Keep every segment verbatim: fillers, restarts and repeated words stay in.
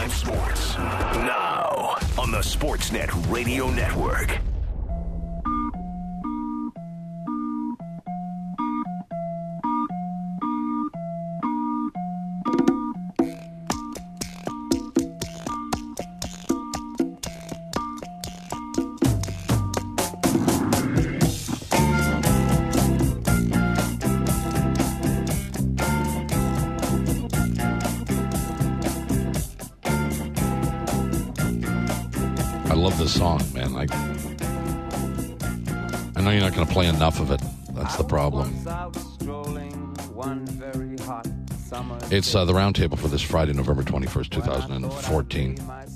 Five Sports. Now on the Sportsnet Radio Network. I love this song, man. I, I know you're not going to play enough of it. That's the problem. It's uh, the roundtable for this Friday, November twenty-first, twenty fourteen.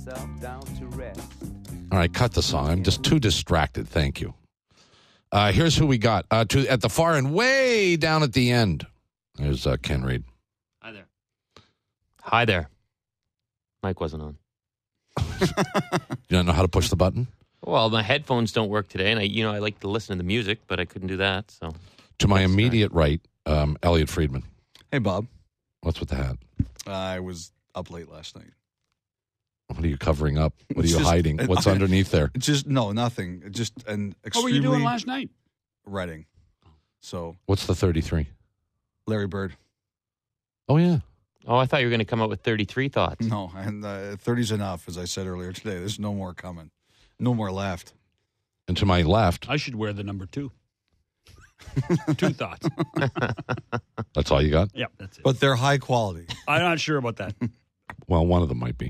All right, cut the song. I'm just too distracted. Thank you. Uh, here's who we got. Uh, to, at the far end, way down at the end, there's uh, Ken Reed. Hi there. Hi there. Mike wasn't on. You don't know how to push the button? Well, my headphones don't work today, and I, you know, I like to listen to the music, but I couldn't do that. So, to my immediate right, um, Elliot Friedman. Hey, Bob. What's with the hat? Uh, I was up late last night. What are you covering up? What are you Just- hiding? What's I- underneath there? Just no, nothing. Just an What were extremely you doing last night? Reading. So What's the thirty-three? Larry Bird. Oh, yeah. oh, I thought you were going to come up with thirty-three thoughts. No, and uh, thirty's enough, as I said earlier today. There's no more coming. No more left. And to my left, I should wear the number two. Two thoughts. that's all you got? Yeah, that's it. But they're high quality. I'm not sure about that. Well, one of them might be.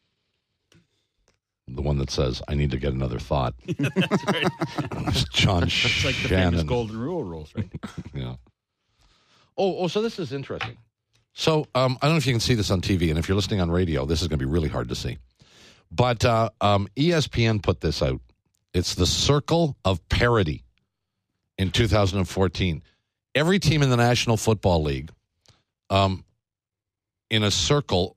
The one that says, I need to get another thought. That's right. It's John It's like the Shannon. famous golden rule rules, right? Yeah. Oh, oh, so this is interesting. So um, I don't know if you can see this on T V, and if you're listening on radio, this is going to be really hard to see. But uh, um, E S P N put this out. It's the Circle of Parity in two thousand fourteen. Every team in the National Football League, um, in a circle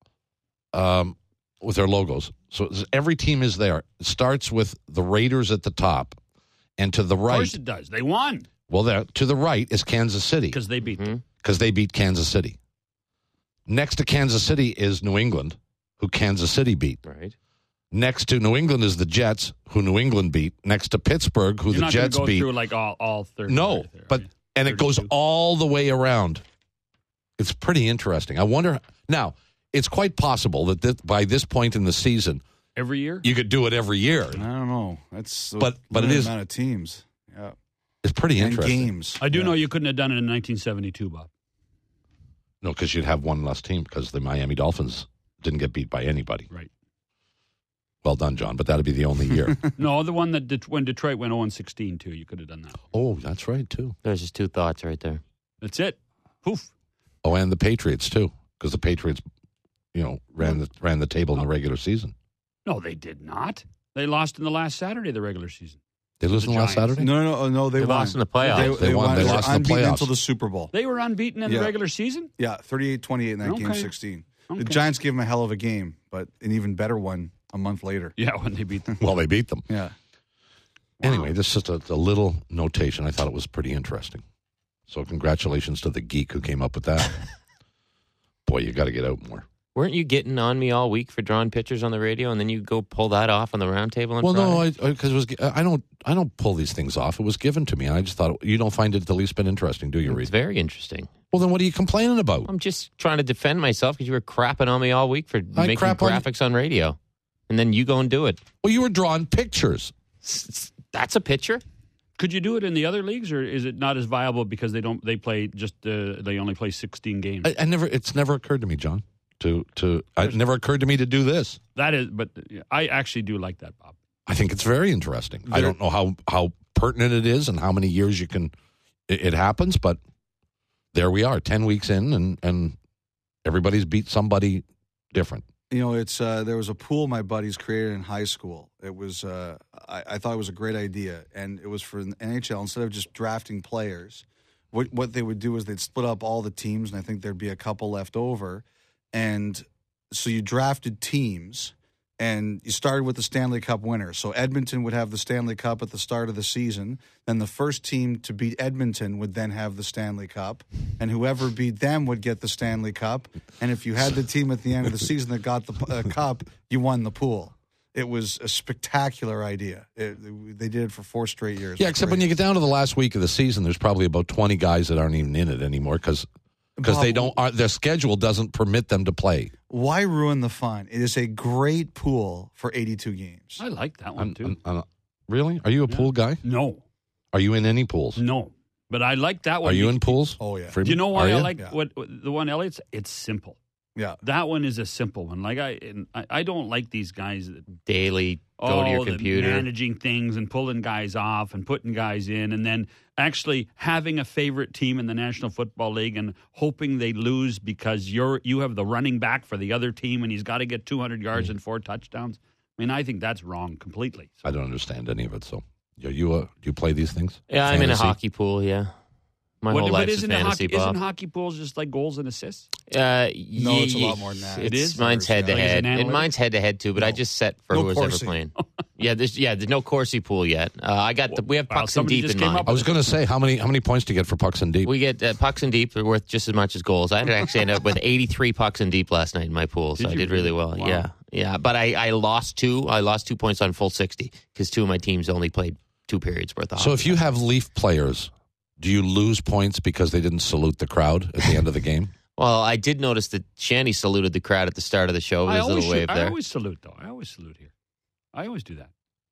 um, with their logos. So every team is there. It starts with the Raiders at the top, and to the Of right. course it does. They won Well, there to the right is Kansas City because they beat them. because they beat Kansas City. Next to Kansas City is New England, who Kansas City beat. Right. Next to New England is the Jets, who New England beat. Next to Pittsburgh, who You're the not Jets going to go beat. through like all, all thirty. No, right there, but right? and it goes thirty-two. all the way around. It's pretty interesting. I wonder now. It's quite possible that this, by this point in the season, every year. you could do it every year. I don't know. That's a But- but it limited is- amount of teams. Yeah. It's pretty And interesting. games. I do Yeah. know you couldn't have done it in nineteen seventy-two, Bob. No, because you'd have one less team because the Miami Dolphins didn't get beat by anybody. Right. Well done, John. But that'd be the only year. No, the one that Det- when Detroit went oh and sixteen too, you could have done that. Oh, that's right too. There's just two thoughts right there. That's it. Poof. Oh, and the Patriots too, because the Patriots, you know, ran the ran the table in the regular season. No, they did not. They lost in the last Saturday of the regular season. They lose The on last Giants. Saturday. No, no, no. They, They won. lost in the playoffs. They won. They They were lost in the unbeaten playoffs. until the Super Bowl. They were unbeaten in Yeah. the regular season. Yeah, thirty-eight twenty-eight in that Okay. game sixteen. Okay. The Giants gave them a hell of a game, but an even better one a month later. Yeah, when they beat them. Well, they beat them. Yeah. Anyway, this is just a, a little notation. I thought it was pretty interesting. So congratulations to the geek who came up with that. Boy, you got to get out more. Weren't you getting on me all week for drawing pictures on the radio, and then you go pull that off on the round table on Well, Friday? no, because it was I don't I don't pull these things off. It was given to me, and I just thought you don't find it the least bit interesting, do you, It's Reed? very interesting. Well, then what are you complaining about? I'm just trying to defend myself because you were crapping on me all week for I making crap on you. graphics on radio. And then you go and do it. Well, you were drawing pictures. S- s- That's a picture? Could you do it in the other leagues, or is it not as viable because they don't? They play just uh, they only play sixteen games. I, I never. It's never occurred to me, John. To to. It never occurred to me to do this. That is, but I actually do like that, Bob. I think it's very interesting. I don't know how how pertinent it is and how many years you can. It, it happens, but there we are, ten weeks in, and and everybody's beat somebody different. You know, it's uh, there was a pool my buddies created in high school. It was uh, I, I thought it was a great idea, and it was for the N H L. Instead of just drafting players, what what they would do is they'd split up all the teams, and I think there'd be a couple left over, and so you drafted teams, And you started with the Stanley Cup winner. So Edmonton would have the Stanley Cup at the start of the season. Then the first team to beat Edmonton would then have the Stanley Cup. And whoever beat them would get the Stanley Cup. And if you had the team at the end of the season that got the uh, cup, you won the pool. It was a spectacular idea. It, they did it for four straight years. Yeah, except when you get down to the last week of the season, there's probably about twenty guys that aren't even in it anymore because because they don't. Are, their schedule doesn't permit them to play. Why ruin the fun? It is a great pool for eighty-two games. I like that one, I'm, too. I'm, I'm, really? Are you a Yeah. pool guy? No. Are you in any pools? No. But I like that one. Are you in pools? Oh, yeah. Freeman? Do you know why Are I you? like Yeah. what, what the one Elliott's? It's simple. Yeah. That one is a simple one. Like I, and I, I don't like these guys that Daily, go to your oh, the computer. managing things and pulling guys off and putting guys in, and then actually having a favorite team in the National Football League and hoping they lose because you're you have the running back for the other team and he's got to get two hundred yards and four touchdowns. I mean, I think that's wrong completely. So, I don't understand any of it. So, are you uh, do you play these things? Yeah, I'm in a Fantasy? hockey pool, yeah. My What- whole but life is isn't, fantasy, hockey, Bob. isn't hockey pools just like goals and assists? Uh, No, it's a lot more than that. It's, It is? Mine's head to Like, is it head. an And analytic? mine's head to head too, but I just set for No who's ever coursing. playing. yeah, there's yeah, there's no Corsi pool yet. Uh, I got the, we have Wow, pucks and somebody deep just in came mine. up I was going to say how many how many points do you get for pucks and deep? We get uh, pucks and deep are worth just as much as goals. I actually ended up with eighty-three pucks and deep last night in my pool, so Did I you did really really? well. Wow. Yeah, yeah. But I, I lost two. I lost two points on full sixty because two of my teams only played two periods worth of So hockey. if you have Leaf players, do you lose points because they didn't salute the crowd at the end of the game? Well, I did notice that Shanny saluted the crowd at the start of the show with I his always, little wave shoot- I there. always salute, though. I always salute here. I always do that.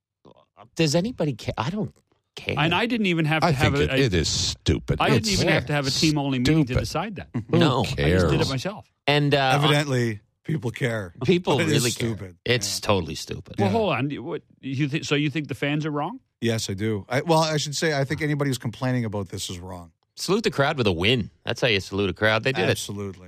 Does anybody care? I don't care. And I didn't even have to I have think a, it, a- it is stupid. I didn't It's even have to have a team only meeting to stupid. decide that. Who No. I I cares? just did it myself. and uh, Evidently, people care. people But it really is care. stupid. It's totally stupid. Well, Yeah. hold on. What you think? So you think the fans are wrong? Yes, I do. I, well, I should say I think anybody who's complaining about this is wrong. Salute the crowd with a win. That's how you salute a crowd. They did Absolutely.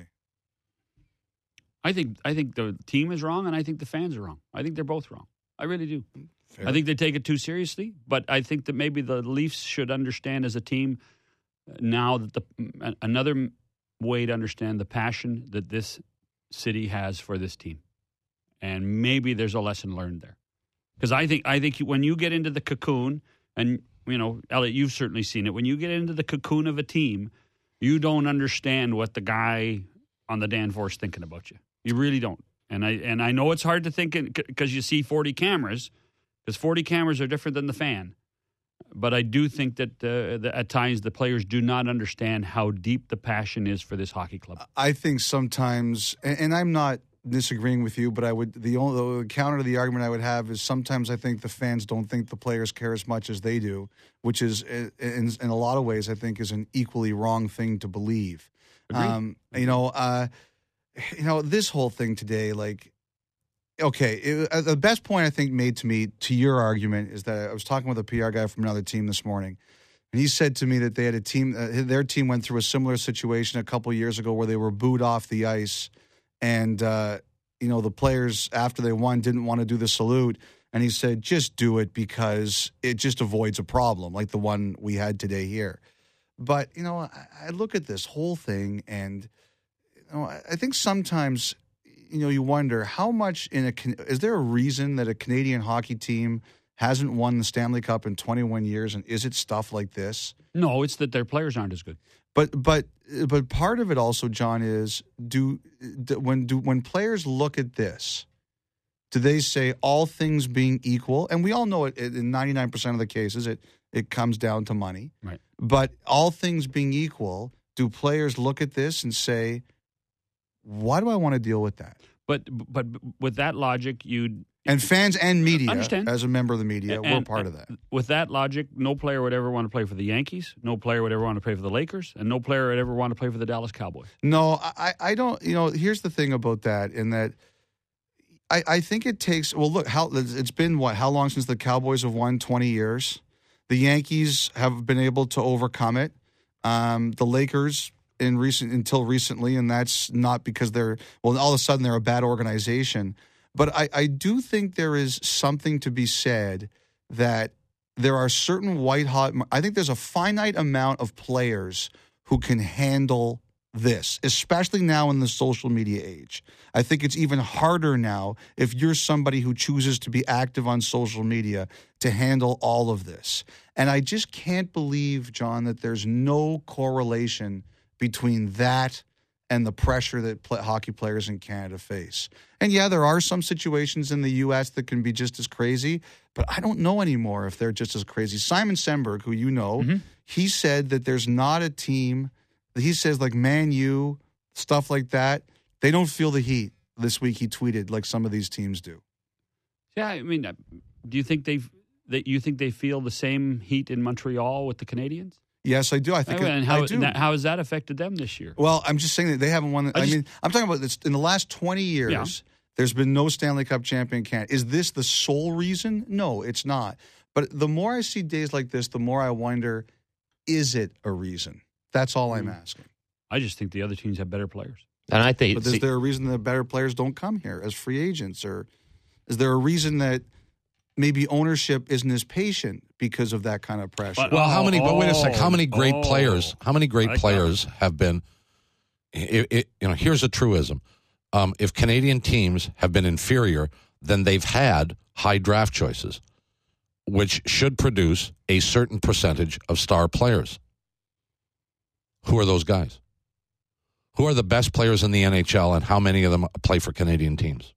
I think I think the team is wrong, and I think the fans are wrong. I think they're both wrong. I really do. Fair. I think they take it too seriously. But I think that maybe the Leafs should understand as a team now that the another way to understand the passion that this city has for this team, and maybe there's a lesson learned there. Because I think I think when you get into the cocoon, and you know, Elliot, you've certainly seen it. When you get into the cocoon of a team, you don't understand what the guy on the Danforth's thinking about you. You really don't. And I and I know it's hard to think because you see forty cameras, because forty cameras are different than the fan. But I do think that, uh, that at times the players do not understand how deep the passion is for this hockey club. I think sometimes, and, and I'm not disagreeing with you, but I would the only the counter to the argument I would have is sometimes I think the fans don't think the players care as much as they do, which is in, in a lot of ways I think is an equally wrong thing to believe. Agreed. Um, you know, uh, you know this whole thing today, like. Okay, it, uh, the best point I think made to me to your argument is that I was talking with a P R guy from another team this morning, and he said to me that they had a team, uh, their team went through a similar situation a couple years ago where they were booed off the ice, and uh, you know the players after they won didn't want to do the salute, and he said just do it because it just avoids a problem like the one we had today here. But you know, I, I look at this whole thing, and you know, I, I think sometimes. You know, you wonder how much in a is there a reason that a Canadian hockey team hasn't won the Stanley Cup in twenty-one years, and is it stuff like this? No, it's that their players aren't as good. But but but part of it also, John, is do, do when do when players look at this, do they say all things being equal? And we all know it in ninety-nine percent of the cases it it comes down to money. Right. But all things being equal, do players look at this and say, why do I want to deal with that? But but with that logic, you'd And fans and media, Understand. as a member of the media, we're and- part of that. With that logic, no player would ever want to play for the Yankees. No player would ever want to play for the Lakers, and no player would ever want to play for the Dallas Cowboys. No, I, I don't. You know, here's the thing about that, in that I, I think it takes. Well, look, how it's been what? How long since the Cowboys have won? twenty years. The Yankees have been able to overcome it. Um, the Lakers in recent until recently, and that's not because they're well. All of a sudden, they're a bad organization. But I, I do think there is something to be said that there are certain white hot. I think there's a finite amount of players who can handle this, especially now in the social media age. I think it's even harder now if you're somebody who chooses to be active on social media to handle all of this. And I just can't believe, John, that there's no correlation between that and the pressure that play, hockey players in Canada face. And yeah, there are some situations in the U S that can be just as crazy, but I don't know anymore if they're just as crazy. Simon Semberg, who you know, mm-hmm. he said that there's not a team, he says like Man U, stuff like that, they don't feel the heat this week, he tweeted, like some of these teams do. Yeah, I mean, do you think they've, that you think they feel the same heat in Montreal with the Canadiens? Yes, I do. I think I mean, it, and how, I do. That, how has that affected them this year? Well, I'm just saying that they haven't won. I, I just, mean, I'm talking about this in the last twenty years. Yeah. There's been no Stanley Cup champion Canada. Is this the sole reason? No, it's not. But the more I see days like this, the more I wonder, is it a reason? That's all I'm asking. I just think the other teams have better players. And I think, but is see, there a reason that better players don't come here as free agents, or is there a reason that maybe ownership isn't as patient because of that kind of pressure? But, well, how many? oh, but wait a sec. How many great oh, players? How many great like players that. have been? It, it, you know, here's a truism: um, if Canadian teams have been inferior, then they've had high draft choices, which should produce a certain percentage of star players. Who are those guys? Who are the best players in the N H L, and how many of them play for Canadian teams?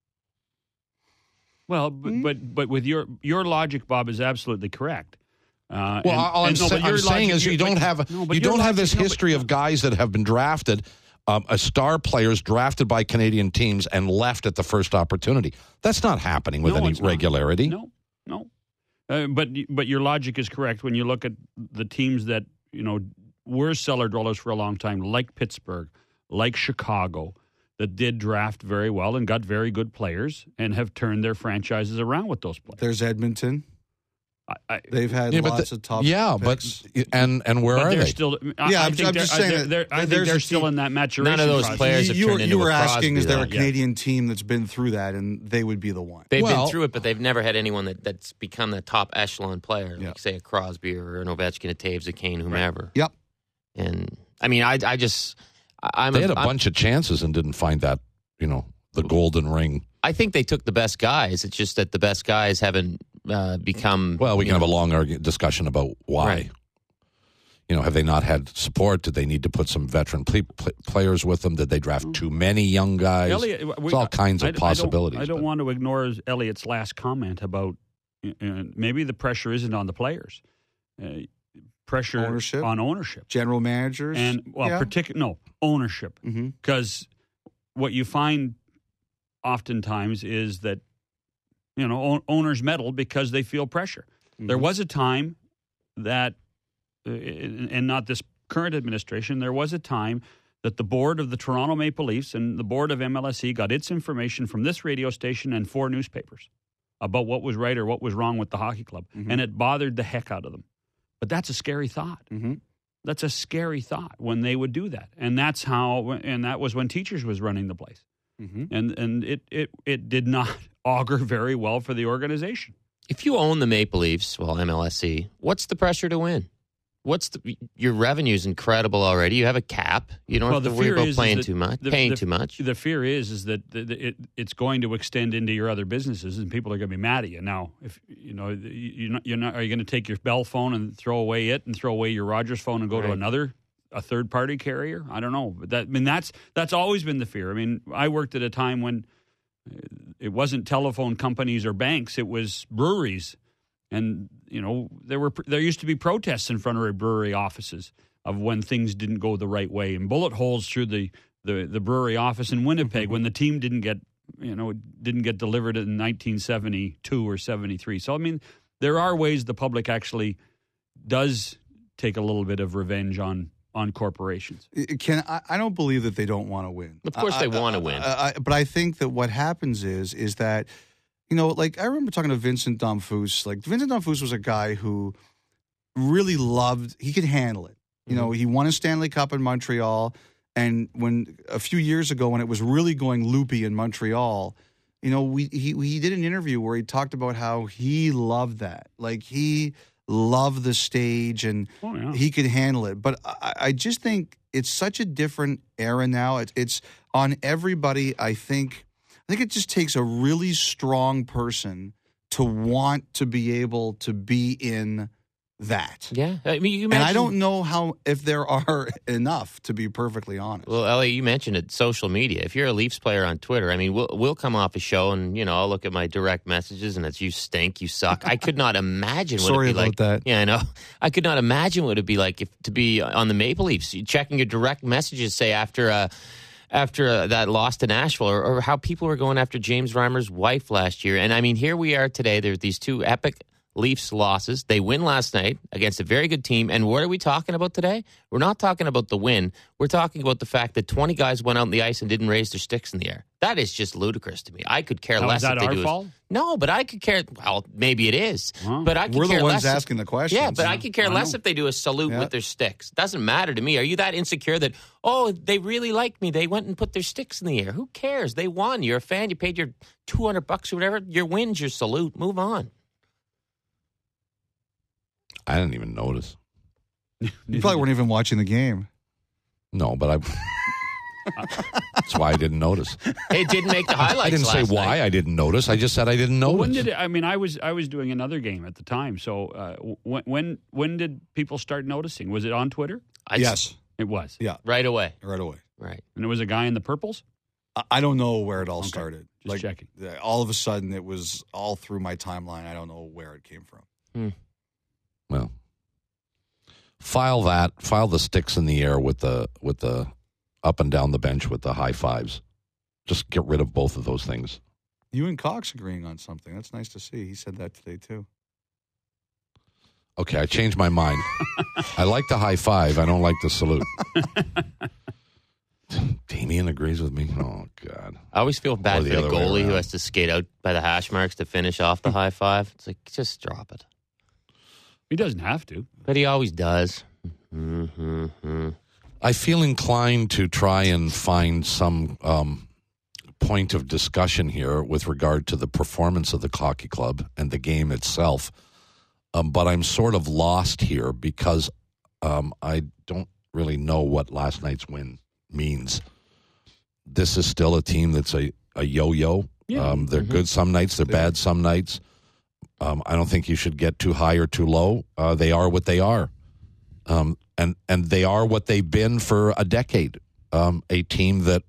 Well, but mm-hmm. but, but with your your logic, Bob, is absolutely correct. Uh, well, and, all I'm, and, no, say, I'm saying is you don't but, have no, you don't logic, have this no, history but, of guys that have been drafted, um, as star players drafted by Canadian teams and left at the first opportunity. That's not happening with no, any regularity. No, no. Uh, but but your logic is correct when you look at the teams that you know were cellar dwellers for a long time, like Pittsburgh, like Chicago, that did draft very well and got very good players and have turned their franchises around with those players. There's Edmonton. I, I, They've had yeah, lots the, of top Yeah, picks. but and and where but are they're they? Still, I, yeah, I I'm, think I'm just they're, saying they're, that I think there's they're still in that maturation None of those process. players have you, turned you, into you were a asking, Crosby, is there though. a Canadian team that's been through that, and they would be the one. They've Well- been through it, but they've never had anyone that, that's become the top echelon player, like Yeah. say a Crosby or an Ovechkin, a Taves, a Kane, whomever. Yep. And I mean, I, I just, I- I'm. They had a I'm, bunch of chances and didn't find that, you know, the golden ring. I think they took the best guys. It's just that the best guys haven't uh, become. Well, we you can know, have a long argu- discussion about why. Right. You know, have they not had support? Did they need to put some veteran ple- pl- players with them? Did they draft too many young guys? Elliot, we, It's all kinds I, of I possibilities. don't, I don't but- want to ignore Elliot's last comment about uh, maybe the pressure isn't on the players. Uh, pressure Ownership? on ownership. General managers. And, well, yeah. particu- no, ownership. Mhm. Because what you find oftentimes is that, you know, own- owners meddle because they feel pressure. Mhm. There was a time that, uh, and not this current administration, there was a time that the board of the Toronto Maple Leafs and the board of M L S E got its information from this radio station and four newspapers about what was right or what was wrong with the hockey club. Mhm. And it bothered the heck out of them. But that's a scary thought. Mm-hmm. That's a scary thought when they would do that. And that's how, and that was when Teachers was running the place. Mm-hmm. And and it, it, it did not augur very well for the organization. If you own the Maple Leafs, well, M L S E, what's the pressure to win? What's the your revenue is incredible already. You have a cap. You don't Well, have the to worry fear about is- is playing that too much, the- paying the- too much. The fear is is that the, the, it, it's going to extend into your other businesses, and people are going to be mad at you. Now, if you know, you- you're not, you're not, are you going to take your Bell phone and throw away it, and throw away your Rogers phone and go to Right. another, a third party carrier? I don't know. But that, I mean, that's that's always been the fear. I mean, I worked at a time when it wasn't telephone companies or banks; it was breweries, and you know, there were there used to be protests in front of brewery offices of when things didn't go the right way, and bullet holes through the, the, the brewery office in Winnipeg when the team didn't get, you know, didn't get delivered in nineteen seventy-two or seventy-three. So, I mean, there are ways the public actually does take a little bit of revenge on, on corporations. It can I, I don't believe that they don't want to win. Of course I- they I- want to win. I, I, but I think that what happens is is that, you know, like I remember talking to Vincent Damphousse. Like Vincent Damphousse was a guy who really loved, he could handle it. You know, he won a Stanley Cup in Montreal, and when a few years ago when it was really going loopy in Montreal, you know, we he he did an interview where he talked about how he loved that. Like he love the stage and Oh, yeah. he could handle it. But I, I just think it's such a different era now. It, it's on everybody. I think. I think it just takes a really strong person to want to be able to be in that. Yeah. I mean, you And I mentioned- don't know how if there are enough, to be perfectly honest. Well, Elliot, you mentioned it, social media. If you're a Leafs player on Twitter, I mean, we'll, we'll come off a show and, you know, I'll look at my direct messages and it's you stink, you suck. I could not imagine what Sorry it'd be about like. that. Yeah, I know. I could not imagine what it'd be like if to be on the Maple Leafs, checking your direct messages, say, after uh, after uh, that loss to Nashville, or, or how people were going after James Reimer's wife last year. And, I mean, here we are today. There's these two epic Leafs losses. They win last night against a very good team. And what are we talking about today? We're not talking about the win. We're talking about the fact that twenty guys went out on the ice and didn't raise their sticks in the air. That is just ludicrous to me. I could care Now, less is that if they our do fault? it. No, but I could care. Well, maybe it is. Wow. But I could We're care the ones less if- asking the questions. Yeah, but I could care I less know. if they do a salute Yeah. with their sticks. Doesn't matter to me. Are you that insecure that, oh, they really like me, they went and put their sticks in the air? Who cares? They won. You're a fan. You paid your two hundred bucks or whatever. Your win's your salute. Move on. I didn't even notice. You probably weren't even watching the game. No, but I. That's why I didn't notice. It didn't make the highlights. I didn't say last why night. I didn't notice. I just said I didn't notice. When did it, I mean? I was I was doing another game at the time. So uh, when when when did people start noticing? Was it on Twitter? I Yes. It was. Yeah. Right away. Right away. Right. And it was a guy in the purples. I- I don't know where it all Okay. started. Just checking. uh, All of a sudden, it was all through my timeline. I don't know where it came from. Well, file that. File the sticks in the air with the with the up and down the bench with the high fives. Just get rid of both of those things. You and Cox agreeing on something. That's nice to see. He said that today, too. Okay, I changed my mind. I like the high five. I don't like the salute. Damien agrees with me. Oh God. I always feel Or bad the for the other way goalie who around. has to skate out by the hash marks to finish off the high five. It's like, just drop it. He doesn't have to. But he always does. Mm-hmm. I feel inclined to try and find some um, point of discussion here with regard to the performance of the hockey club and the game itself. Um, but I'm sort of lost here because um, I don't really know what last night's win means. This is still a team that's a, a yo-yo. Yeah. Um, they're good some nights, they're bad some nights. Um, I don't think you should get too high or too low. Uh, they are what they are. Um, and, and they are what they've been for a decade. Um, a team that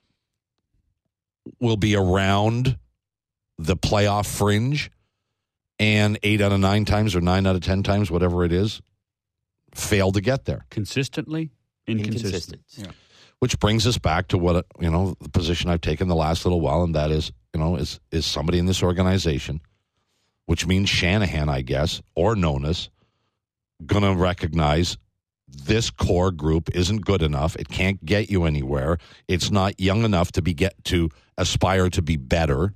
will be around the playoff fringe and eight out of nine times or nine out of ten times, whatever it is, fail to get there. Consistently inconsistent. Inconsistent. Which brings us back to what, you know, the position I've taken the last little while, and that is, you know, is, is somebody in this organization, which means Shanahan, I guess, or Nonis, going to recognize this core group isn't good enough. It can't get you anywhere. It's not young enough to be get to aspire to be better.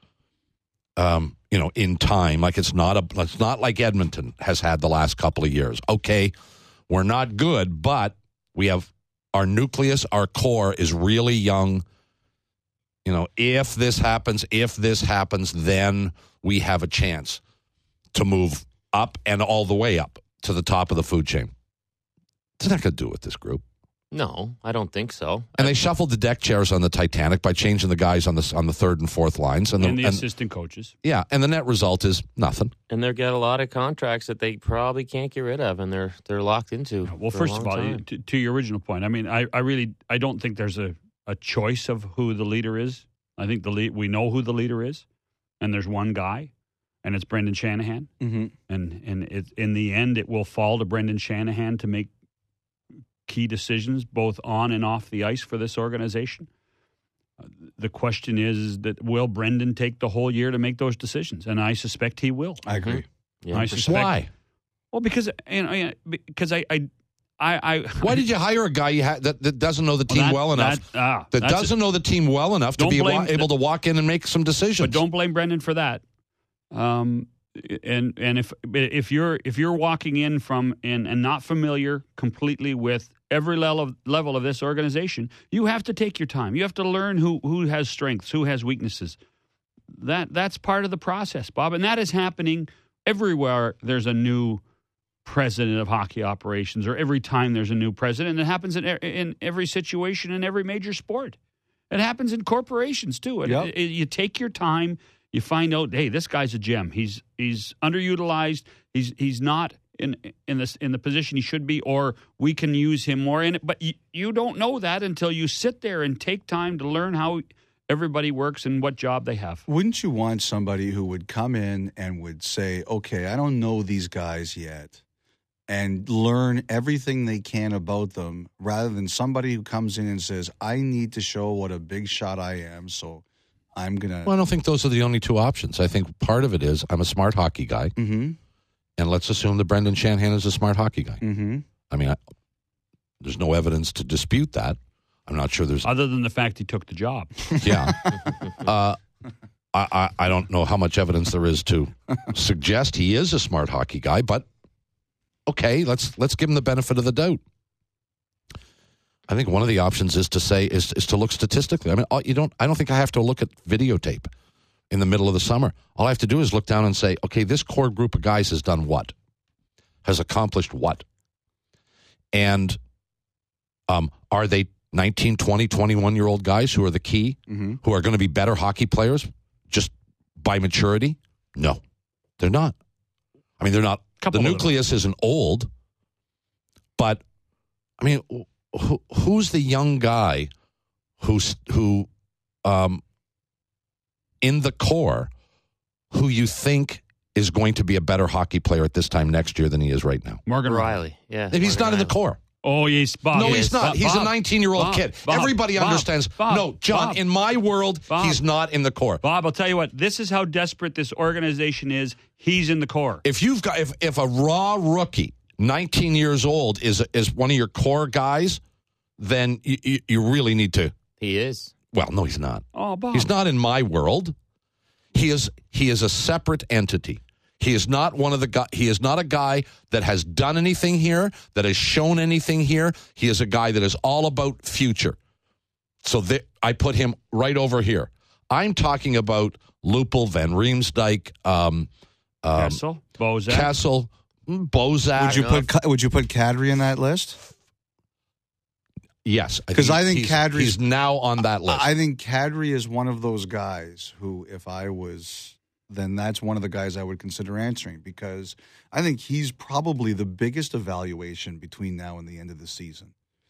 Um, you know, in time, like it's not a, it's not like Edmonton has had the last couple of years. Okay, we're not good, but we have our nucleus, our core is really young. You know, if this happens, if this happens, then we have a chance to move up and all the way up to the top of the food chain. It's not going to do it with this group. No, I don't think so. And they shuffled the deck chairs on the Titanic by changing the guys on the on the third and fourth lines, and the, And the and- assistant coaches. yeah, and the net result is nothing. And they've got a lot of contracts that they probably can't get rid of, and they're they're locked into. Well, for a first of long all, time. to, to your original point, I mean, I, I really I don't think there's a, a choice of who the leader is. I think the lead, we know who the leader is, and there's one guy, and it's Brendan Shanahan. Mm-hmm. And and it, in the end, it will fall to Brendan Shanahan to make key decisions both on and off the ice for this organization. Uh, the question is, is that will Brendan take the whole year to make those decisions? And I suspect he will. I agree. Yeah. I suspect. Why? Well, because you know, because I I I, I Why did you hire a guy you ha- that, that doesn't know the team that- well enough? That, ah, That that's it. doesn't know the team well enough to Don't be blame- wa- able to walk in and make some decisions. But don't blame Brendan for that. Um, and and if if you're if you're walking in from and, and not familiar completely with every level of, level of this organization, you have to take your time. You have to learn who who has strengths, who has weaknesses. That that's part of the process, Bob, and that is happening everywhere. There's a new president of hockey operations, or every time there's a new president. It happens in, in every situation in every major sport. It happens in corporations, too. It, Yep. it, it, you take your time. You find out, hey, this guy's a gem. He's he's underutilized. He's he's not in in this in the position he should be, or we can use him more in it. But you, you don't know that until you sit there and take time to learn how everybody works and what job they have. Wouldn't you want somebody who would come in and would say, okay, I don't know these guys yet, and learn everything they can about them, rather than somebody who comes in and says, I need to show what a big shot I am, so I'm going to... Well, I don't think those are the only two options. I think part of it is I'm a smart hockey guy, Mm-hmm. and let's assume that Brendan Shanahan is a smart hockey guy. Mm-hmm. I mean, I, there's no evidence to dispute that. I'm not sure there's... Other than the fact he took the job. Yeah. uh, I, I, I don't know how much evidence there is to suggest he is a smart hockey guy, but okay, let's let's give him the benefit of the doubt. I think one of the options is to say is is to look statistically. I mean, all- you don't. I don't think I have to look at videotape in the middle of the summer. All I have to do is look down and say, okay, this core group of guys has done what, has accomplished what, and um, are they nineteen, twenty, twenty-one-year-old guys who are the key, Mm-hmm. who are going to be better hockey players just by maturity? No, they're not. I mean, they're not. Couple The of them. nucleus isn't old, but I mean, who, who's the young guy who's who um, in the core who you think is going to be a better hockey player at this time next year than he is right now? Morgan Riley, yeah. If he's Morgan not in the Riley. core. Oh, yes, Bob. No, yes. he's not. Bob, He's a Bob, nineteen-year-old Bob, kid. Bob, Everybody Bob, understands. Bob, no, John, Bob. in my world, Bob. he's not in the core. Bob, I'll tell you what. This is how desperate this organization is. He's in the core. If you've got if, if a raw rookie, nineteen years old, is is one of your core guys, then you, you, you really need to. He is. Well, no, he's not. Oh, Bob. He's not in my world. He is he is a separate entity. He is not one of the guy. He is not a guy that has done anything here, that has shown anything here. He is a guy that is all about future. So th- I put him right over here. I'm talking about Lupul, Van Riemsdyk, um, um, Kessel, Bozak. Kessel, Bozak. Would you put Ka- Would you put Kadri in that list? Yes, 'Cause I think he's, Kadri's- he's now on that list. I think Kadri is one of those guys who, if I was, then that's one of the guys I would consider answering, because I think he's probably the biggest evaluation between now and the end of the season.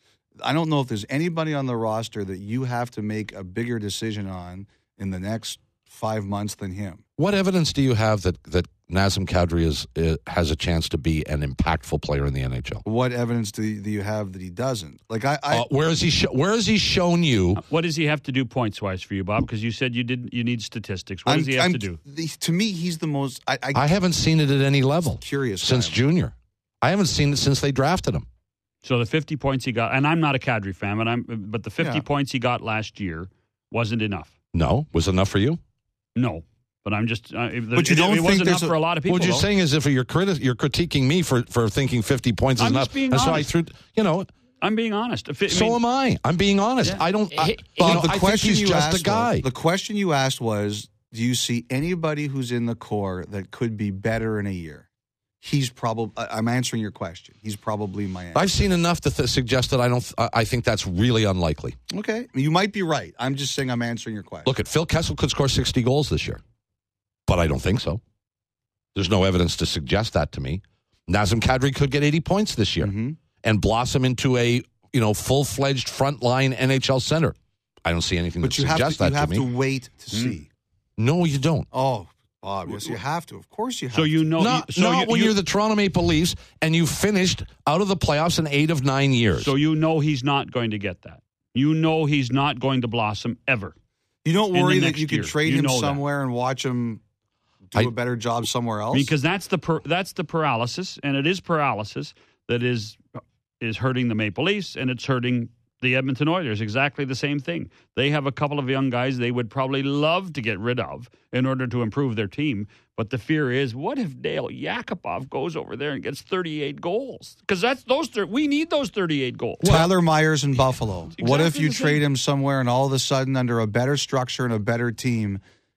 I don't know if there's anybody on the roster that you have to make a bigger decision on in the next five months than him. What evidence do you have that, that Nazem Kadri is, uh, has a chance to be an impactful player in the N H L? What evidence do you, do you have that he doesn't? Like I, I Uh, where has he sho- Where has he shown you? What does he have to do points wise for you, Bob? Because you said you didn't. You need statistics. What I'm- does he have I'm- to do? the- to me, he's the most. I, I, I haven't seen it at any level curious since guy. junior. I haven't seen it since they drafted him. So the fifty points he got, and I'm not a Kadri fan, but I'm. But the fifty Yeah. points he got last year wasn't enough. No, was enough for you? No, but I'm just. Uh, if the, But you it, don't it think wasn't there's enough a- for a lot of people. What you're though. saying is if you're criti- you're critiquing me for, for thinking fifty points is I'm enough. just being and so I honest. threw, you know, I'm being honest. If it- I so mean, am I. I'm being honest. Yeah. I don't. I, Hey, you Bob, know, the I question think he's you just asked a guy. Was, the question you asked was, do you see anybody who's in the core that could be better in a year? He's probably. I'm answering your question. He's probably my answer. I've seen enough to th- suggest that I don't. I I think that's really unlikely. Okay, you might be right. I'm just saying I'm answering your question. Look, at Phil Kessel could score sixty goals this year, but I don't think so. There's no evidence to suggest that to me. Nazem Kadri could get eighty points this year Mm-hmm. and blossom into a you know full fledged frontline N H L center. I don't see anything but that you have suggests to. You that have to to, me. wait to see. No, you don't. Oh, Bob, yes, you have to. Of course, you have. so you to. know. Not, so not you, when you, you're the Toronto Maple Leafs and you finished out of the playoffs in eight of nine years. So you know he's not going to get that. You know he's not going to blossom ever. You don't in the worry that next you could year. trade You him know that. somewhere and watch him do I- a better job somewhere else. Because that's the per, that's the paralysis, and it is paralysis that is is hurting the Maple Leafs, and it's hurting the Edmonton Oilers. Exactly the same thing. They have a couple of young guys they would probably love to get rid of in order to improve their team. But the fear is, what if Dale Yakupov goes over there and gets thirty-eight goals? Because that's those thir- we need those thirty-eight goals. Tyler Myers in Buffalo. What if exactly you the same. trade him somewhere and all of a sudden, under a better structure and a better team,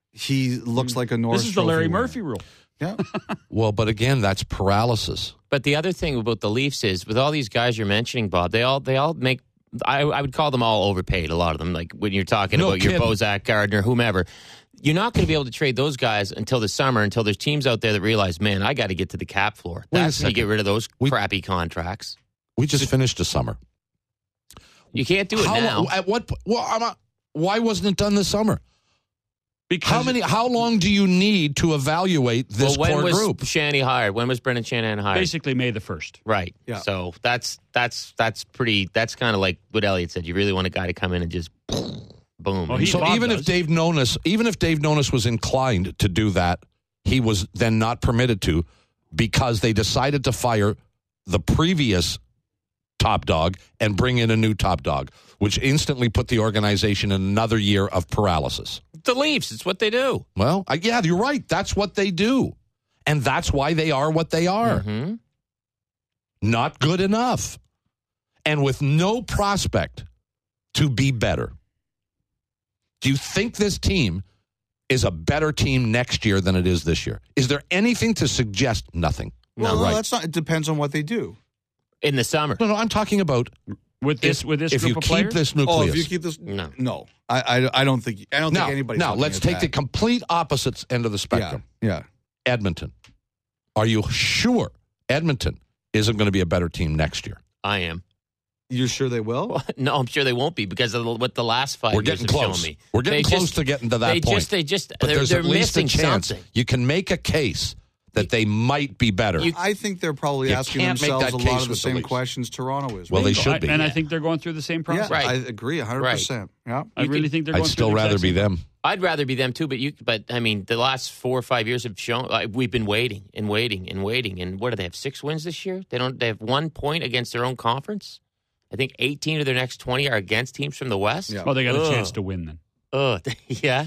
he looks like a Norris This is the Trophy Larry winner. Murphy rule. Yeah. Well, but again, that's paralysis. But the other thing about the Leafs is, with all these guys you're mentioning, Bob, they all they all make. I, I would call them all overpaid. A lot of them, like when you're talking No about your kidding. Bozak, Gardner, whomever. You're not going to be able to trade those guys until the summer, until there's teams out there that realize, man, I got to get to the cap floor. Wait a That's when you second. get rid of those We- crappy contracts. We just finished a summer. You can't do it How, now. At what? po- Well, I'm not, why wasn't it done this summer? Because How many? How long do you need to evaluate this well, when core was group? Shanny hired? When was Brendan Shanahan hired? basically May the first. Right. Yeah. So that's that's that's pretty. That's kind of like what Elliot said. You really want a guy to come in and just boom. Well, he- So Bob even does. if Dave Nonis, even if Dave Nonis was inclined to do that, he was then not permitted to because they decided to fire the previous top dog and bring in a new top dog, which instantly put the organization in another year of paralysis. the Leafs, it's what they do. Well, I, yeah, you're right. That's what they do. And that's why they are what they are. hmm Not good enough. And with no prospect to be better. Do you think this team is a better team next year than it is this year? Is there anything to suggest? Nothing. Well, No, no, right. that's not. It depends on what they do. In the summer. No, no, I'm talking about With this if, with this if group you of keep players. this Oh, nucleus. if you keep this, No. no, I, I, I don't think. I don't now, think anybody's. now looking let's at take that. the complete opposite end of the spectrum. Yeah, yeah. Edmonton. Are you sure Edmonton isn't going to be a better team next year? I am. You're sure they will? Well, no, I'm sure they won't be because of what the last five We're years getting have close. shown me. We're getting They close just- to getting to that they point. Just, they just, but they're, there's they're at least a missing chance something. you can make a case that they might be better. You- I think they're probably You asking can't make themselves that a case lot of the with the same Leafs. questions Toronto is. Well, they Bingo. should I- be. and I Yeah. think they're going through the same Yeah, process. Right. I agree, one hundred percent. Yeah. I You really can- think they're I'd going still through the rather exact be same- them. I'd rather be them too, but you. But I mean, the last four or five years have shown uh, we've been waiting and waiting and waiting. And what do they have? Six wins this year. They don't. They have one point against their own conference. I think eighteen of their next twenty are against teams from the West. Yeah. Well, they got a Ugh. chance to win then. Ugh. yeah.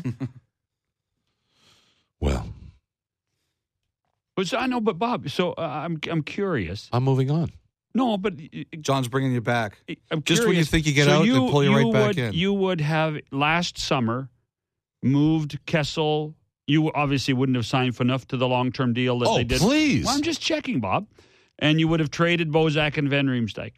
Well, But so, I know, but Bob. So uh, I'm I'm curious. I'm moving on. No, but uh, John's bringing you back. I'm Just when you curious. think you get So out, they pull you right back would, in. You would have last summer moved Kessel. You obviously wouldn't have signed Phaneuf to the long term deal that Oh, they did. please. Well, I'm just checking, Bob. And you would have traded Bozak and Van Riemsdyk.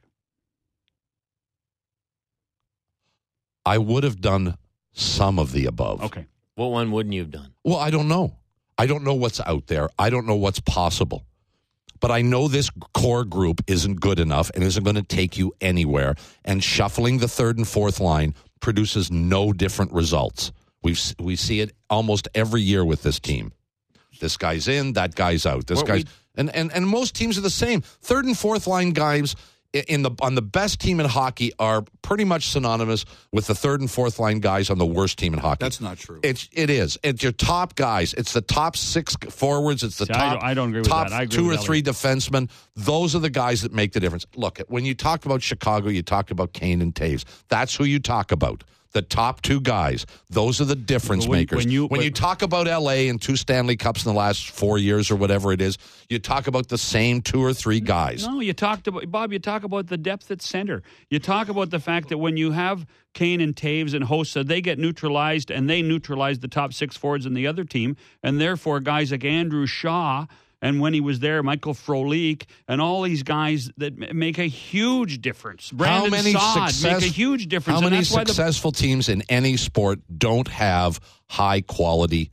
I would have done some of the above. Okay. What one wouldn't you have done? Well, I don't know. I don't know what's out there. I don't know what's possible. But I know this core group isn't good enough and isn't going to take you anywhere. And shuffling the third and fourth line produces no different results. We we see it almost every year with this team. This guy's in, that guy's out. This Well, guy's we- and, and and most teams are the same. Third and fourth line guys in the on the best team in hockey are pretty much synonymous with the third and fourth line guys on the worst team in hockey. That's not true. It's it is. It's your top guys. It's the top six forwards. It's the See, I top. don't- I don't agree with top that. I agree two with or three defensemen. Those are the guys that make the difference. Look, when you talk about Chicago, you talk about Kane and Taves. That's who you talk about. The top two guys. Those are the difference But when- makers. when you- when but- you talk about L A and two Stanley Cups in the last four years or whatever it is, you talk about the same two or three guys. No, you talked about Bob. You talk about the depth at center. You talk about the fact that when you have Kane and Taves and Hossa, they get neutralized, and they neutralize the top six forwards in the other team, and therefore guys like Andrew Shaw. And when he was there, Michael Frolik and all these guys that m- make a huge difference. Brandon how many Saad success, make a huge difference. How and many that's why the- successful teams in any sport don't have high quality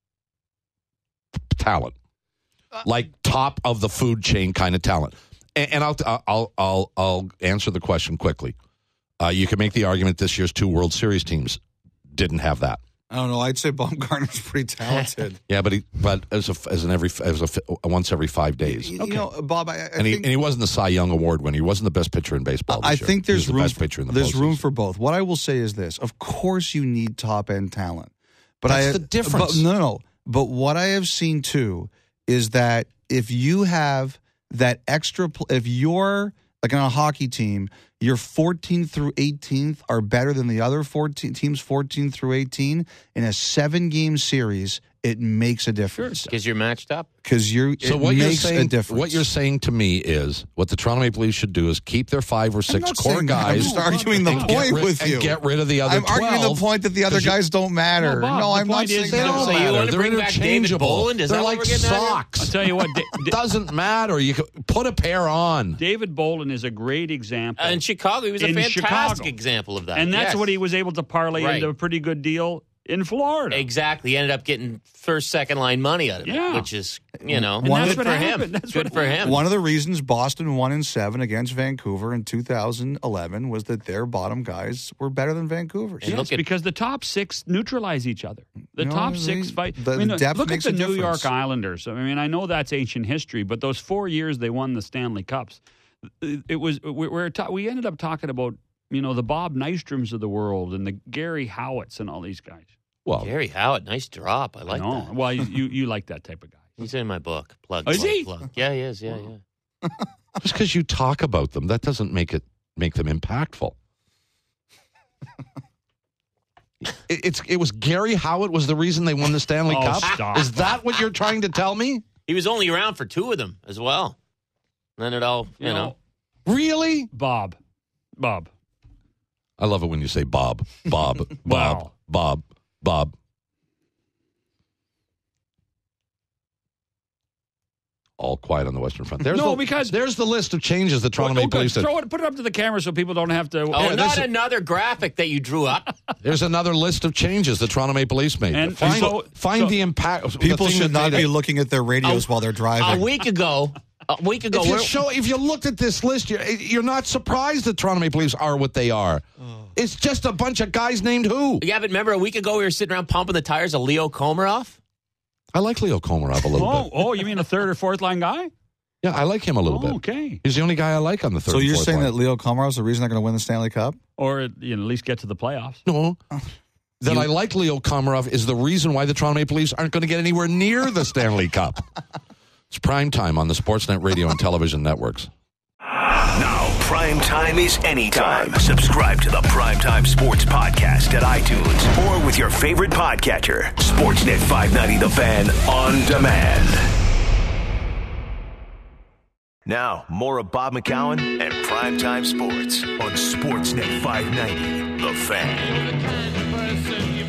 talent, like top of the food chain kind of talent? And, and I'll I'll I'll I'll answer the question quickly. Uh, you can make the argument this year's two World Series teams didn't have that. I don't know. I'd say Baumgartner's pretty talented. Yeah, but he but as a as an every as a once every five days. You, you know, Bob, I, I And he, think and he wasn't the Cy Young Award winner. He wasn't the best pitcher in baseball. This I year. think He was there's the room. best pitcher in the there's room postseason. for both. What I will say is this: of course, you need top end talent, but That's I the difference. But, no, no, no. But what I have seen too is that if you have that extra, pl- if you're like on a hockey team, your fourteenth through eighteenth are better than the other fourteen teams, fourteen through eighteen in a seven game series. it makes a difference Because you're matched up. because you're. So it what you're makes a saying, difference. what you're saying to me is, what the Toronto Maple Leafs should do is keep their five or I'm six not core saying that. I'm guys. just arguing the and get point rid- with and you. get rid of the other I'm arguing twelve. the point that the other 'cause you- guys don't matter. No, Bob, No, the I'm not point is saying They that- don't So you matter. wanna They're bring back David interchangeable. Bolland? Is They're that what like we're getting at here? socks. I'll tell you what, Da- Da- Doesn't matter. You can put a pair on. David Bolin is a great example. Uh, in Chicago, he was a In fantastic Chicago. example of that. and that's Yes. what he was able to parlay Right. into a pretty good deal in Florida. Exactly. He ended up getting first, second line money out of it, Yeah. which is, you know, And that's good what for happened. him. That's Good what for him. One of the reasons Boston won in seven against Vancouver in two thousand eleven was that their bottom guys were better than Vancouver's. And Yes, look at- because the top six neutralize each other. The No, top they- six fight. the I mean, depth look at makes the a New difference. York Islanders. I mean, I know that's ancient history, but those four years they won the Stanley Cups, it was we we're ta- we ended up talking about you know the Bob Nystroms of the world and the Gary Howitts and all these guys. Well, Gary Howard, nice drop. I like no, that. well, you, you you like that type of guy. He's in my book. Plug, Oh, is plug, he? plug. Yeah, he is. Yeah, yeah. just because you talk about them, that doesn't make it make them impactful. it, it's it was Gary Howard was the reason they won the Stanley Oh, Cup. stop. Is that what you're trying to tell me? He was only around for two of them as well. Then it all, you, You know. know, Really? Bob, Bob. I love it when you say Bob, Bob, Bob, Wow. Bob, Bob. All quiet on the Western Front. There's No, the, because- there's the list of changes the Toronto Oh, Maple good. Leafs did. Throw it, put it up to the camera so people don't have to. Oh, Yeah, not there's- another graphic that you drew up. There's another list of changes the Toronto Maple Leafs made. And- find and so- find so- the impact. People the thing should that not made be it- looking at their radios A- while they're A driving. week ago, a week ago, If you we're- show, if you looked at this list, you're, you're not surprised the Toronto Maple Leafs are what they are. It's just a bunch of guys named who. yeah, but remember a week ago we were sitting around pumping the tires of Leo Komarov? I like Leo Komarov a little Oh, bit. oh, you mean a third or fourth line guy? Yeah, I like him a little Oh, bit. okay. He's the only guy I like on the third. So and you're fourth saying line. that Leo Komarov's the reason they're going to win the Stanley Cup? Or you know, at least get to the playoffs. No. That I like Leo Komarov is the reason why the Toronto Maple Leafs aren't going to get anywhere near the Stanley Cup. It's prime time on the Sportsnet radio and television networks. Now, prime time is anytime. Subscribe to the Primetime Sports Podcast at iTunes or with your favorite podcatcher. Sportsnet five ninety The Fan on demand. Now, more of Bob McCowan and Primetime Sports on Sportsnet five ninety The Fan.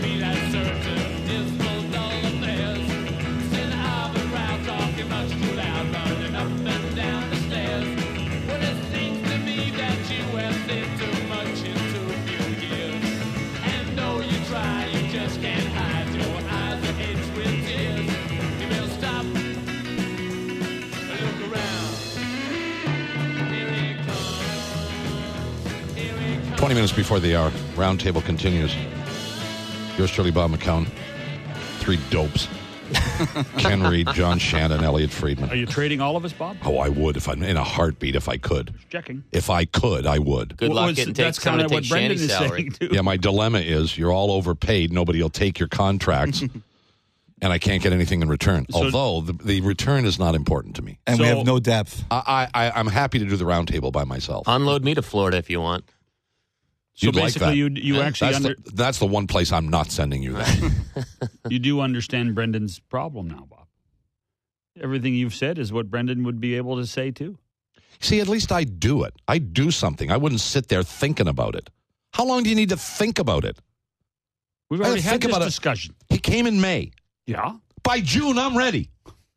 twenty minutes before the hour, roundtable continues. Yours truly, Bob McCown. Three dopes. Ken Reed, John Shannon, Elliot Friedman. Are you trading all of us, Bob? Oh, I would if I'm in a heartbeat if I could. Checking. If I could, I would. Good What luck was- getting take that's someone kind to of take what Brendan Shanny's is salary. saying too. Yeah, my dilemma is you're all overpaid. Nobody will take your contracts, and I can't get anything in return. So- Although the, the return is not important to me. And we So- have no depth. I, I, I'm happy to do the roundtable by myself. Unload me to Florida if you want. So You'd like basically, that. you you actually That's, under, the, that's the one place I'm not sending you. Then. you do understand Brendan's problem now, Bob. Everything you've said is what Brendan would be able to say too. See, at least I do it. I do something. I wouldn't sit there thinking about it. How long do you need to think about it? We've I already had think this about it. discussion. He came in May. Yeah, By June, I'm ready.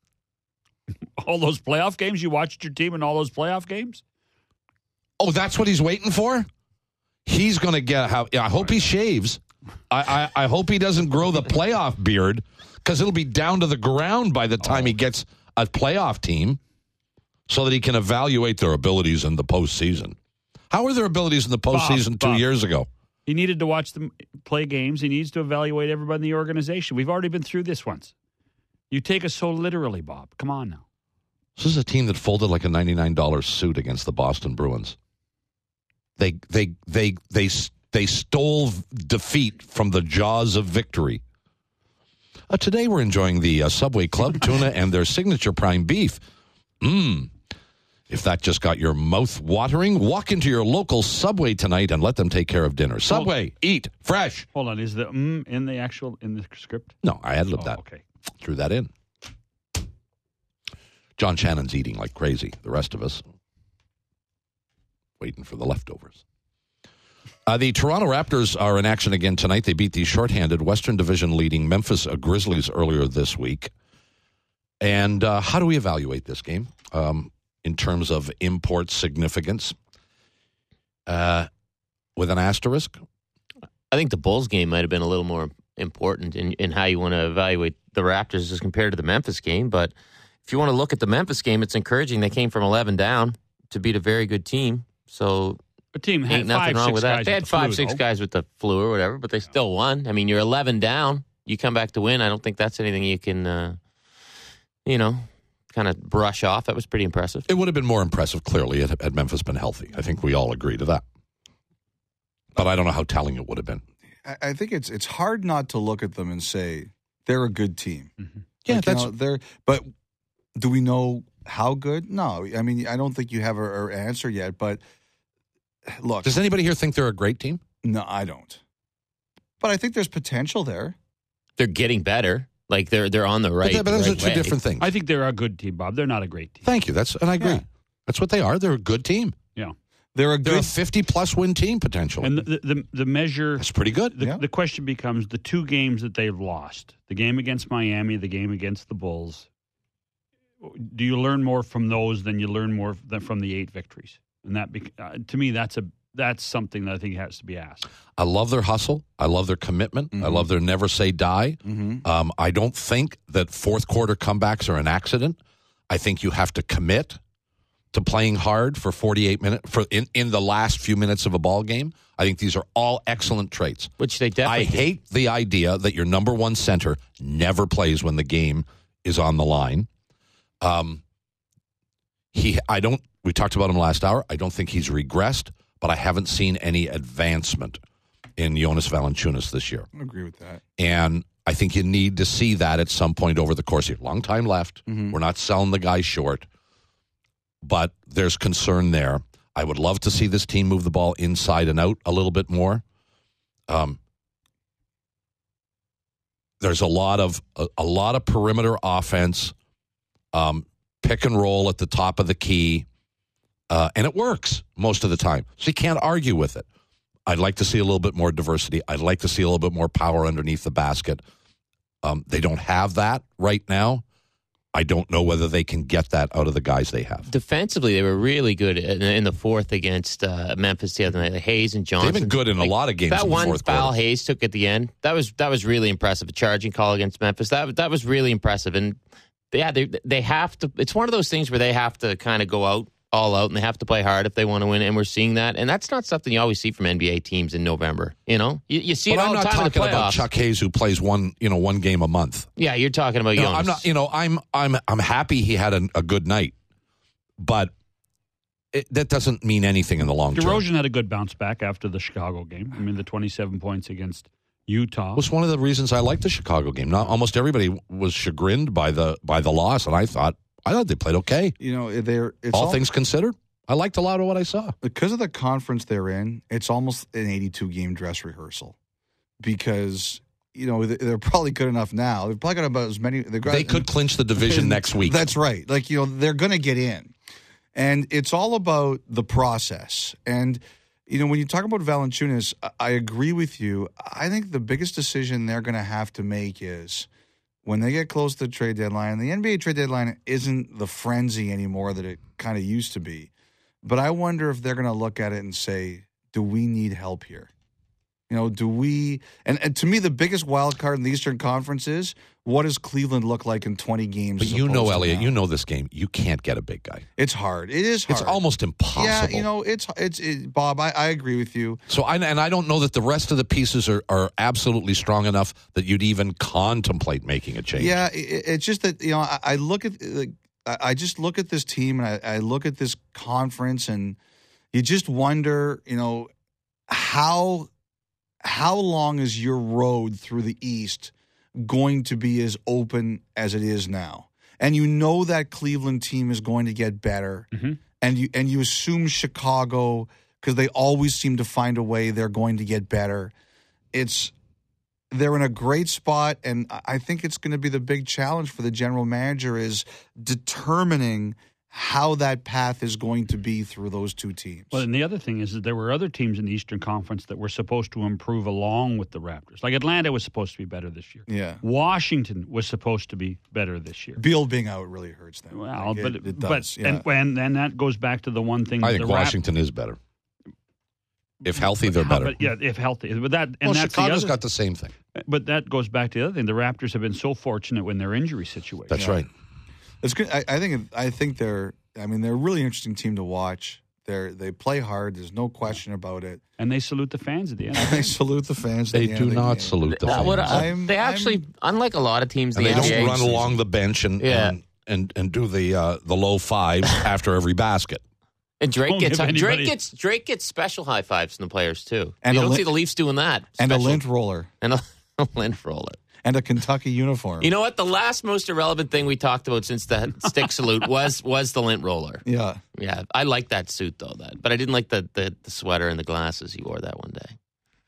all those playoff games you watched your team in all those playoff games. Oh, that's what he's waiting for? He's going to get how. I hope he shaves. I, I, I hope he doesn't grow the playoff beard because it'll be down to the ground by the time he gets a playoff team so that he can evaluate their abilities in the postseason. How were their abilities in the postseason Bob, two Bob. years ago? He needed to watch them play games. He needs to evaluate everybody in the organization. We've already been through this once. You take us so literally, Bob. Come on now. This is a team that folded like a ninety-nine dollars suit against the Boston Bruins. They they they they they stole defeat from the jaws of victory. Uh, today we're enjoying the uh, Subway Club tuna and their signature prime beef. Mmm. If that just got your mouth watering, walk into your local Subway tonight and let them take care of dinner. Subway, eat fresh. Hold on. Is the mm in the actual in the script? No, I ad-libbed Oh, that. okay. Threw that in. John Shannon's eating like crazy. The rest of us waiting for the leftovers. Uh, the Toronto Raptors are in action again tonight. They beat the shorthanded Western Division leading Memphis Grizzlies earlier this week. And uh, how do we evaluate this game um, in terms of import significance? Uh, with an asterisk? I think the Bulls game might have been a little more important in, in how you want to evaluate the Raptors as compared to the Memphis game. But if you want to look at the Memphis game, it's encouraging. They came from eleven down to beat a very good team. So a team had ain't nothing five, wrong six with that. guys They with had the five, flu, six though. guys with the flu or whatever, but they still won. I mean, you're eleven down. You come back to win. I don't think that's anything you can, uh, you know, kind of brush off. That was pretty impressive. It would have been more impressive, clearly, had, had Memphis been healthy. I think we all agree to that. But I don't know how telling it would have been. I, I think it's it's hard not to look at them and say they're a good team. Mm-hmm. Yeah, Like, you that's know, they're. But do we know how good? No, I mean I don't think you have a, a answer yet. But look, Does anybody here think they're a great team? no, I don't. But I think there's potential there. They're getting better. Like they're they're on the right. but, but those right are two way. different things. I think they're a good team, Bob. They're not a great team. Thank you. That's and I agree. Yeah. That's what they are. They're a good team. Yeah. They're a They're good. a fifty-plus win team potential. And the the, the measure, That's pretty good. the, Yeah. the question becomes the two games that they've lost, the game against Miami, the game against the Bulls. Do you learn more from those than you learn more than from the eight victories? And that, bec- uh, to me, that's a that's something that I think has to be asked. I love their hustle. I love their commitment. I love their never say die. Mhm. Um, I don't think that fourth quarter comebacks are an accident. I think you have to commit to playing hard for forty-eight minutes for in, in the last few minutes of a ball game. I think these are all excellent traits. Which they definitely I did. hate the idea that your number one center never plays when the game is on the line. Um, he, I don't. We talked about him last hour. I don't think he's regressed, but I haven't seen any advancement in Jonas Valanciunas this year. I agree with that. And I think you need to see that at some point over the course of long time left. Mhm. We're not selling the guy short, but there's concern there. I would love to see this team move the ball inside and out a little bit more. Um, there's a lot of a, a lot of perimeter offense, um, pick and roll at the top of the key, uh, and it works most of the time. So you can't argue with it. I'd like to see a little bit more diversity. I'd like to see a little bit more power underneath the basket. Um, they don't have that right now. I don't know whether they can get that out of the guys they have. Defensively, they were really good in, in the fourth against uh, Memphis the other night. Hayes and Johnson. They've been good in a lot of games That in the one fourth foul quarter. Hayes took at the end, that was that was really impressive. A charging call against Memphis. That that was really impressive. And yeah, they they have to. It's one of those things where they have to kind of go out all out and they have to play hard if they want to win. And we're seeing that. And that's not something you always see from N B A teams in November. You know, you, you see But it all I'm the not time in the talking about playoffs. Chuck Hayes, who plays one, you know, one game a month. Yeah, you're talking about You know, Jonas. I'm not. You know, I'm I'm I'm happy he had a, a good night, but it, that doesn't mean anything in the long term. DeRozan had a good bounce back after the Chicago game. I mean, the twenty-seven points against Utah. Was one of the reasons I liked the Chicago game. Not almost everybody was chagrined by the by the loss, and I thought I thought they played okay. You know, they're it's All al- things considered, I liked a lot of what I saw. because of the conference they're in. It's almost an eighty-two game dress rehearsal because you know they- they're probably good enough now. They've probably got about as many. they've got- They could clinch the division next week. That's right. Like, you know, they're going to get in. And it's all about the process. And, you know, when you talk about Valanciunas, I- I agree with you. I think the biggest decision they're going to have to make is when they get close to the trade deadline, the N B A trade deadline isn't the frenzy anymore that it kind of used to be. But I wonder if they're going to look at it and say, do we need help here? You know, do we and, and to me the biggest wild card in the Eastern Conference is what does Cleveland look like in twenty games? But as you know, opposed to Elliot, now? you know this game. You can't get a big guy. It's hard. It is hard. It's almost impossible. Yeah, you know, it's it's it, Bob. I, I agree with you. So I and I don't know that the rest of the pieces are, are absolutely strong enough that you'd even contemplate making a change. Yeah, it, it's just that you know I, I look at like, I I just look at this team and I, I look at this conference and you just wonder, you know, how how long is your road through the East going to be as open as it is now? And you know that Cleveland team is going to get better, Mm-hmm. and you and you assume Chicago because they always seem to find a way they're going to get better. It's they're in a great spot, and I think it's going to be the big challenge for the general manager is determining how that path is going to be through those two teams. Well, and the other thing is that there were other teams in the Eastern Conference that were supposed to improve along with the Raptors. Like Atlanta was supposed to be better this year. Yeah. Washington was supposed to be better this year. Beal being out really hurts them. Well, Like, but it, it but does. yeah. and, and and that goes back to the one thing. I that think the Rap- Washington is better. If healthy, they're better. But yeah, if healthy. But that and well, that's Chicago's the other, got the same thing. But that goes back to the other thing. The Raptors have been so fortunate when their injury situation. That's Yeah. right. It's good. I, I think. I think they're. I mean, they're a really interesting team to watch. They're they play hard. There's no question about it. And they salute the fans at the end. And they salute the fans. at They the end do of the not game. salute the Uh, fans. what, uh, I'm- they actually, I'm- unlike a lot of teams in and the they N B A, don't run along the bench and Yeah. and, and, and do the uh, the low fives after every basket. and Drake Don't gets give Drake anybody- gets Drake gets special high fives from the players too. And you a don't lint- see the Leafs doing that. And a Special- lint roller. and a, a lint roller. And a Kentucky uniform. You know what? The last most irrelevant thing we talked about since the stick salute was was the lint roller. Yeah. Yeah, I like that suit though. That, but I didn't like the, the, the sweater and the glasses. He wore that one day.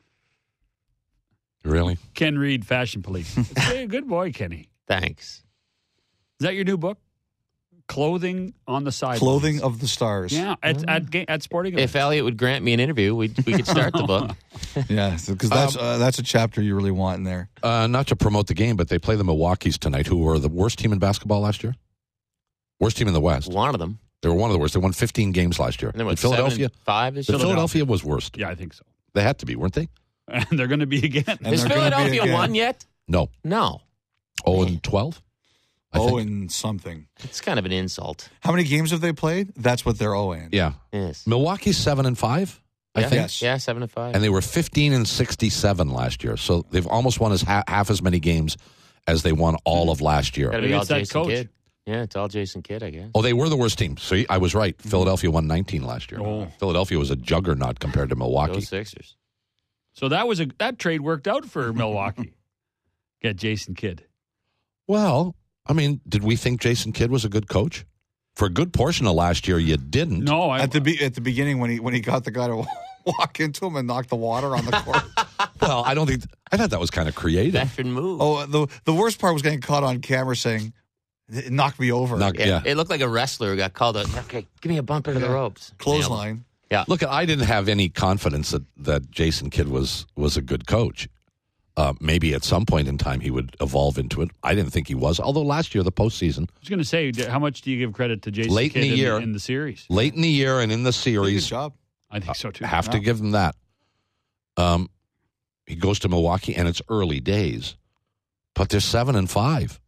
Really? Ken Reed, Fashion Police. Hey, good boy, Kenny. Thanks. Is that your new book? Clothing on the side. Clothing of the stars. Yeah, at at, ga- at sporting If events. Elliot would grant me an interview, we we could start the book. Yeah. Because that's Um, uh, that's a chapter you really want in there. Uh, not to promote the game, but they play the Milwaukee's tonight, who were the worst team in basketball last year. Worst team in the West. One of them. They were one of the worst. They won fifteen games last year. And then And what, Philadelphia, seven and five this the year? Philadelphia was worst. Yeah, I think so. They had to be, weren't they? And they're going to be again. And Is they're gonna be Philadelphia again. won yet? No. No. Oh, and twelve. I Oh, think. and something. It's kind of an insult. How many games have they played? That's what they're oh in. Yeah. Yes. Milwaukee's seven and five. I yeah. think. Yes. Yeah, seven and five. And they were fifteen and sixty-seven last year. So they've almost won as ha- half as many games as they won all of last year. Gotta be Maybe all it's that Jason coach. Kidd. Yeah, it's all Jason Kidd, I guess. Oh, they were the worst team. So I was right. Philadelphia won nineteen last year. Oh. Philadelphia was a juggernaut compared to Go Milwaukee. Sixers. So that was a that trade worked out for Milwaukee. Get Jason Kidd. Well, I mean, did we think Jason Kidd was a good coach? For a good portion of last year, you didn't. No, I, At the be- at the beginning when he when he got the guy to walk into him and knock the water on the court. Well, I don't think. I thought that was kind of creative. Veteran move. Oh, the the worst part was getting caught on camera saying, "It knocked me over." Knock- yeah, yeah. It looked like a wrestler who got called out. Okay, give me a bump into the ropes. Clothesline. Yeah. Look, I didn't have any confidence that, that Jason Kidd was was a good coach. Uh, maybe at some point in time he would evolve into it. I didn't think he was. Although last year, the postseason, was going to say, how much do you give credit to Jason Late in Kidd the year. in the series? late in the year and in the Good series, job. I think so too. have to Yeah. give him that. Um, he goes to Milwaukee, and it's early days, but they're seven and five.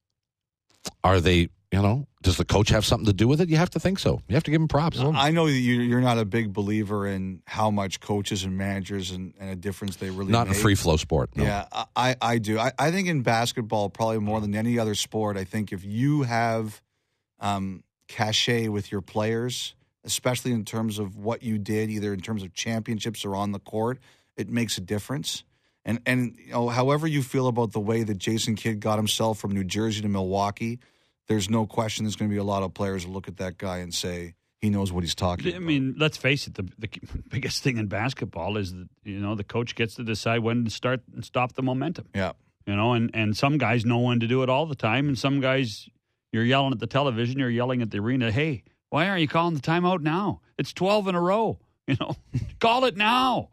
Are they? You know, does the coach have something to do with it? You have to think so. You have to give him props. I know that you, you're not a big believer in how much coaches and managers and, and a difference they really Not in make. a free flow sport. No. Yeah, I, I do. I, I think in basketball, probably more than any other sport, I think if you have um, cachet with your players, especially in terms of what you did, either in terms of championships or on the court, it makes a difference. And, and you know, however you feel about the way that Jason Kidd got himself from New Jersey to Milwaukee, there's no question there's going to be a lot of players who look at that guy and say he knows what he's talking I about. mean, let's face it. The, the biggest thing in basketball is that you know the coach gets to decide when to start and stop the momentum. Yeah. You know, and, and some guys know when to do it all the time, and some guys you're yelling at the television, you're yelling at the arena. Hey, why aren't you calling the timeout now? It's twelve in a row. You know, call it now.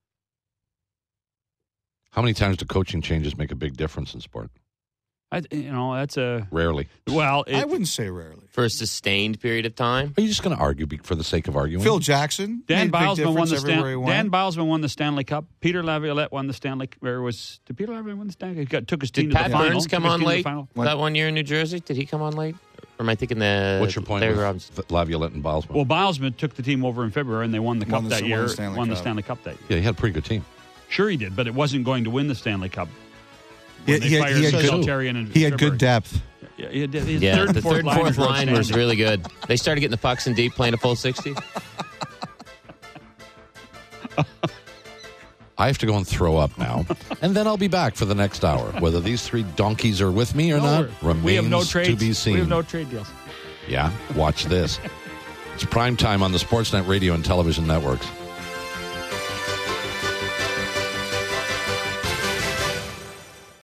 How many times do coaching changes make a big difference in sport? I, you know, that's a Rarely. well. It, I wouldn't say rarely. For a sustained period of time. Are you just going to argue be- for the sake of arguing? Phil Jackson. Dan made a big Bilesman won difference the everywhere he Stan- went. Dan Bilesman won the Stanley Cup. Peter Laviolette won the Stanley. Or was did Peter Laviolette win the Stanley? He got, took his team Did to Pat the final. Burns come Took his on team to the late final. that one year in New Jersey? Did he come on late? Or am I thinking the What's your point Larry with Robinson? Laviolette and Bilesman? Well, Bilesman took the team over in February, and they won the cup Won the- that won year. the Stanley won the Cup. Stanley Cup that year. yeah, he had a pretty good team. Sure, he did, but it wasn't going to win the Stanley Cup. He, When they he had, fired he had Michel good, Therrien in he had February. good depth. Yeah, he did. His Yeah, third and the fourth third and line fourth were line was outstanding. really good. They started getting the pucks in deep, playing a full sixty. I have to go and throw up now, and then I'll be back for the next hour. Whether these three donkeys are with me or No, not we're- remains we have no to trades. be seen. We have no trade deals. Yeah, watch this. It's prime time on the Sportsnet radio and television networks.